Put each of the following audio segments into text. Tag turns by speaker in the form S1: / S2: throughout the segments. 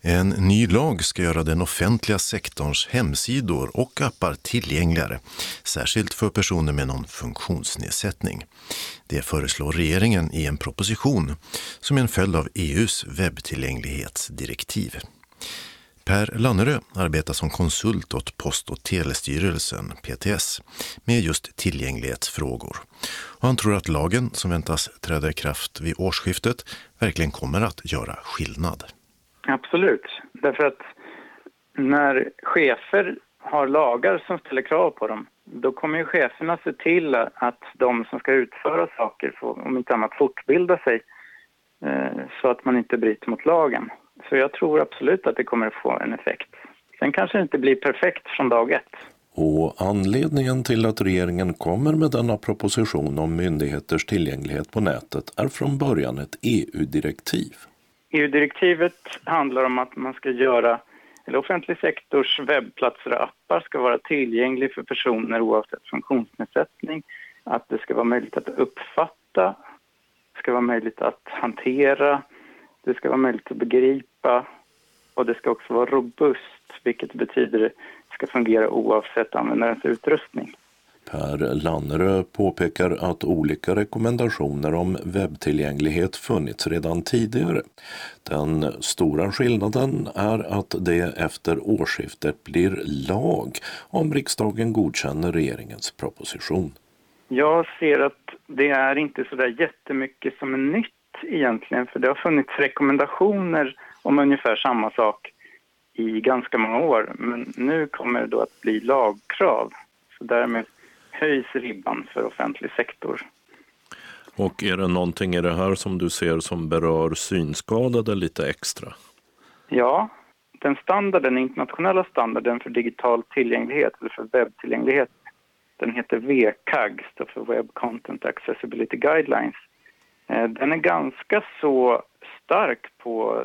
S1: En ny lag ska göra den offentliga sektorns hemsidor och appar tillgängligare, särskilt för personer med någon funktionsnedsättning. Det föreslår regeringen i en proposition som är en följd av EU:s webbtillgänglighetsdirektiv. Per Lannerö arbetar som konsult åt Post- och telestyrelsen, PTS, med just tillgänglighetsfrågor. Och han tror att lagen som väntas träda i kraft vid årsskiftet verkligen kommer att göra skillnad.
S2: Absolut, därför att när chefer har lagar som ställer krav på dem, då kommer ju cheferna se till att de som ska utföra saker får, om inte annat, fortbilda sig så att man inte bryter mot lagen. Så jag tror absolut att det kommer att få en effekt. Sen kanske det inte blir perfekt från dag ett.
S3: Och anledningen till att regeringen kommer med denna proposition om myndigheters tillgänglighet på nätet är från början ett EU-direktiv.
S2: EU-direktivet handlar om att man ska göra, eller offentlig sektors webbplatser och appar ska vara tillgängliga för personer oavsett funktionsnedsättning. Att det ska vara möjligt att uppfatta, det ska vara möjligt att hantera, det ska vara möjligt att begripa och det ska också vara robust, vilket betyder att det ska fungera oavsett användarens utrustning.
S3: Per Lannerö påpekar att olika rekommendationer om webbtillgänglighet funnits redan tidigare. Den stora skillnaden är att det efter årsskiftet blir lag om riksdagen godkänner regeringens proposition.
S2: Jag ser att det är inte så där jättemycket som är nytt egentligen, för det har funnits rekommendationer om ungefär samma sak i ganska många år, men nu kommer det då att bli lagkrav, så därmed höjs ribban för offentlig sektor.
S4: Och är det någonting i det här som du ser som berör synskadade lite extra?
S2: Ja, den internationella standarden för digital tillgänglighet eller för webbtillgänglighet, den heter WCAG, står för Web Content Accessibility Guidelines. Den är ganska så stark på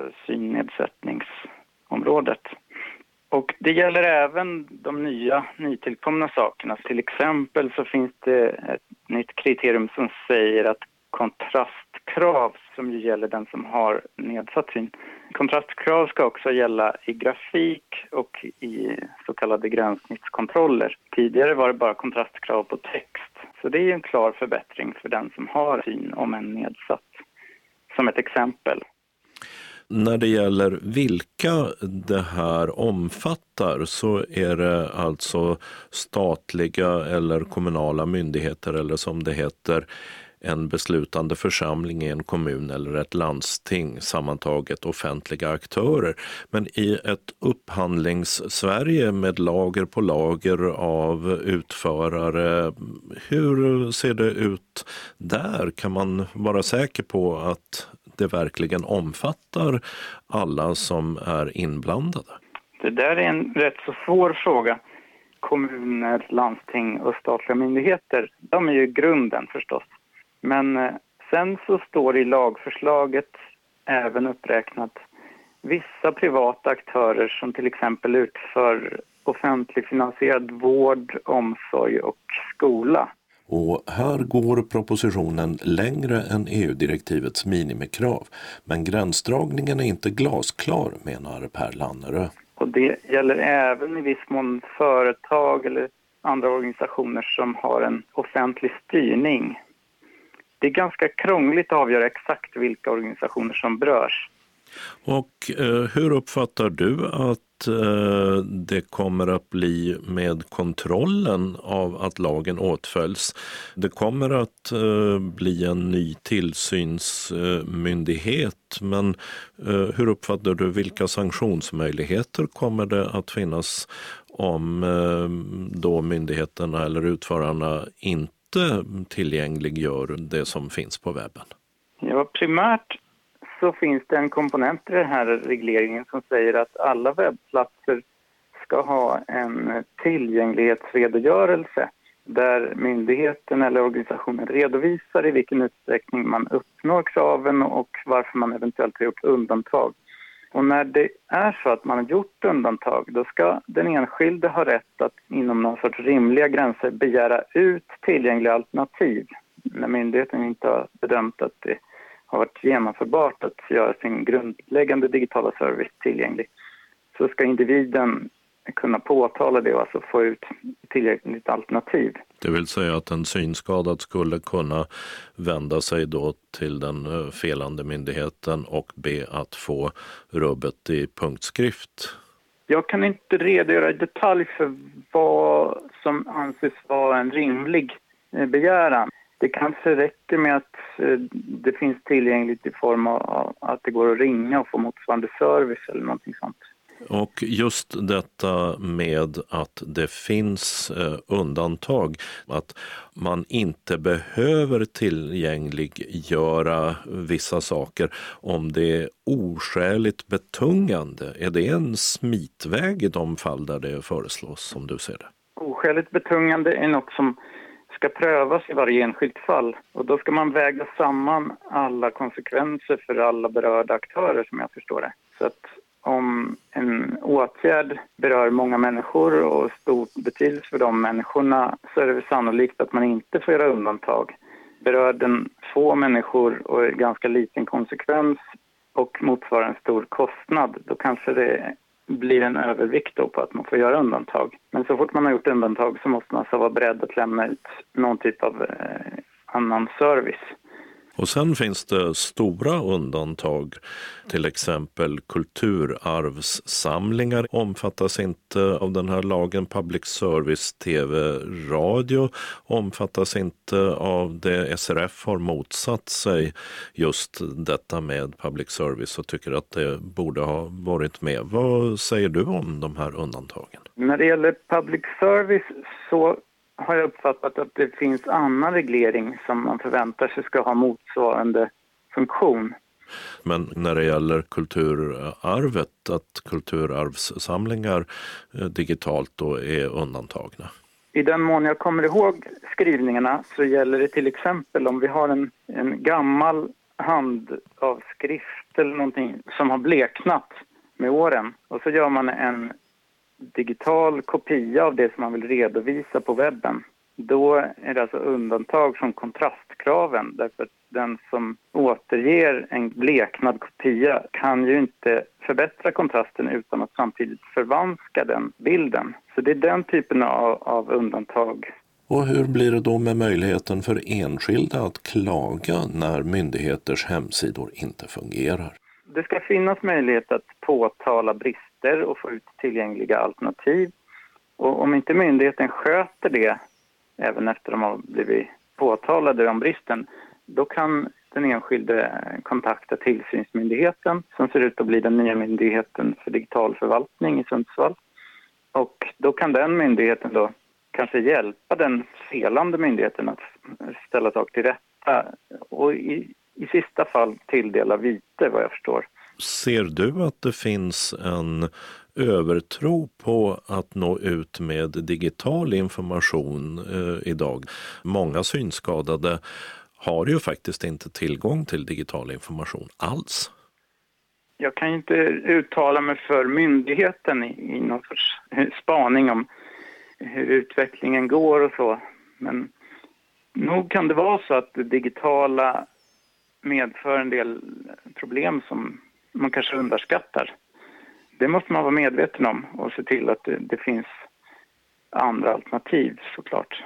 S2: synnedsättningsområdet. Och det gäller även de nytillkomna sakerna. Till exempel så finns det ett nytt kriterium som säger att kontrastkrav, som ju gäller den som har nedsatt syn. Kontrastkrav ska också gälla i grafik och i så kallade gränssnittskontroller. Tidigare var det bara kontrastkrav på text. Så det är en klar förbättring för den som har syn om en nedsatt. Som ett exempel.
S4: När det gäller vilka det här omfattar så är det alltså statliga eller kommunala myndigheter eller som det heter en beslutande församling i en kommun eller ett landsting, sammantaget offentliga aktörer. Men i ett upphandlings-Sverige med lager på lager av utförare, hur ser det ut där? Kan man vara säker på att det verkligen omfattar alla som är inblandade?
S2: Det där är en rätt så svår fråga. Kommuner, landsting och statliga myndigheter, de är ju grunden förstås. Men sen så står i lagförslaget även uppräknat vissa privata aktörer som till exempel utför offentligt finansierad vård, omsorg och skola.
S3: Och här går propositionen längre än EU-direktivets minimikrav, men gränsdragningen är inte glasklar, menar Per Lannerö.
S2: Och det gäller även i viss mån företag eller andra organisationer som har en offentlig styrning. Det är ganska krångligt att avgöra exakt vilka organisationer som berörs.
S4: Och hur uppfattar du att det kommer att bli med kontrollen av att lagen åtföljs? Det kommer att bli en ny tillsynsmyndighet, men hur uppfattar du vilka sanktionsmöjligheter kommer det att finnas om då myndigheterna eller utförarna inte tillgängliggör det som finns på webben?
S2: Ja, primärt så finns det en komponent i den här regleringen som säger att alla webbplatser ska ha en tillgänglighetsredogörelse där myndigheten eller organisationen redovisar i vilken utsträckning man uppnår kraven och varför man eventuellt har gjort undantag. Och när det är så att man har gjort undantag, då ska den enskilde ha rätt att inom någon sorts rimliga gränser begära ut tillgängliga alternativ när myndigheten inte har bedömt att det har varit genomförbart att göra sin grundläggande digitala service tillgänglig, så ska individen kunna påtala det och alltså få ut tillgängligt alternativ.
S4: Det vill säga att en synskadad skulle kunna vända sig då till den felande myndigheten och be att få rubbet i punktskrift.
S2: Jag kan inte redogöra i detalj för vad som anses vara en rimlig begäran. Det kanske räcker med att det finns tillgängligt i form av att det går att ringa och få motsvarande service eller någonting sånt.
S4: Och just detta med att det finns undantag, att man inte behöver tillgängliggöra vissa saker om det är oskäligt betungande. Är det en smitväg i de fall där det föreslås, som du ser det?
S2: Oskäligt betungande är något som ska prövas i varje enskilt fall, och då ska man väga samman alla konsekvenser för alla berörda aktörer, som jag förstår det. Så att om en åtgärd berör många människor och stor betydelse för de människorna, så är det sannolikt att man inte får göra undantag. Berör den få människor och är ganska liten konsekvens och motsvarar en stor kostnad, då kanske det blir en övervikt då på att man får göra undantag. Men så fort man har gjort undantag så måste man alltså vara beredd att lämna ut någon typ av annan service.
S4: Och sen finns det stora undantag, till exempel kulturarvssamlingar omfattas inte av den här lagen, public service, tv, radio omfattas inte av det. SRF har motsatt sig just detta med public service och tycker att det borde ha varit med. Vad säger du om de här undantagen?
S2: När det gäller public service så har jag uppfattat att det finns annan reglering som man förväntar sig ska ha motsvarande funktion.
S4: Men när det gäller kulturarvet, att kulturarvssamlingar digitalt då är undantagna?
S2: I den mån jag kommer ihåg skrivningarna så gäller det till exempel om vi har en gammal handavskrift eller någonting som har bleknat med åren, och så gör man en digital kopia av det som man vill redovisa på webben. Då är det alltså undantag från kontrastkraven, därför att den som återger en bleknad kopia kan ju inte förbättra kontrasten utan att samtidigt förvanska den bilden. Så det är den typen av undantag.
S3: Och hur blir det då med möjligheten för enskilda att klaga när myndigheters hemsidor inte fungerar?
S2: Det ska finnas möjlighet att påtala brister och få ut tillgängliga alternativ. Och om inte myndigheten sköter det, även efter de har blivit påtalade om bristen, då kan den enskilde kontakta tillsynsmyndigheten, som ser ut att bli den nya myndigheten för digital förvaltning i Sundsvall. Och då kan den myndigheten då kanske hjälpa den felande myndigheten att ställa saker till rätta och i sista fall tilldela vite, vad jag förstår.
S4: Ser du att det finns en övertro på att nå ut med digital information idag? Många synskadade har ju faktiskt inte tillgång till digital information alls.
S2: Jag kan inte uttala mig för myndigheten i någon sorts spaning om hur utvecklingen går och så. Men nog kan det vara så att det digitala medför en del problem som man kanske underskattar. Det måste man vara medveten om och se till att det finns andra alternativ, såklart.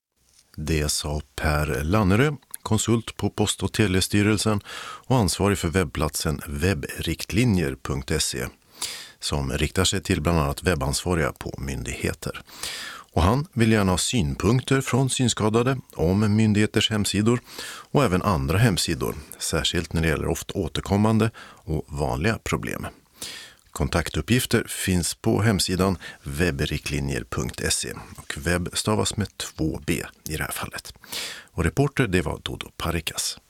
S1: Det sa Per Lannerö, konsult på Post- och telestyrelsen och ansvarig för webbplatsen webbriktlinjer.se, som riktar sig till bland annat webbansvariga på myndigheter. Och han vill gärna ha synpunkter från synskadade om myndigheters hemsidor och även andra hemsidor, särskilt när det gäller ofta återkommande och vanliga problem. Kontaktuppgifter finns på hemsidan webbriktlinjer.se och webb stavas med 2B i det här fallet. Och reporter det var Dodo Parikas.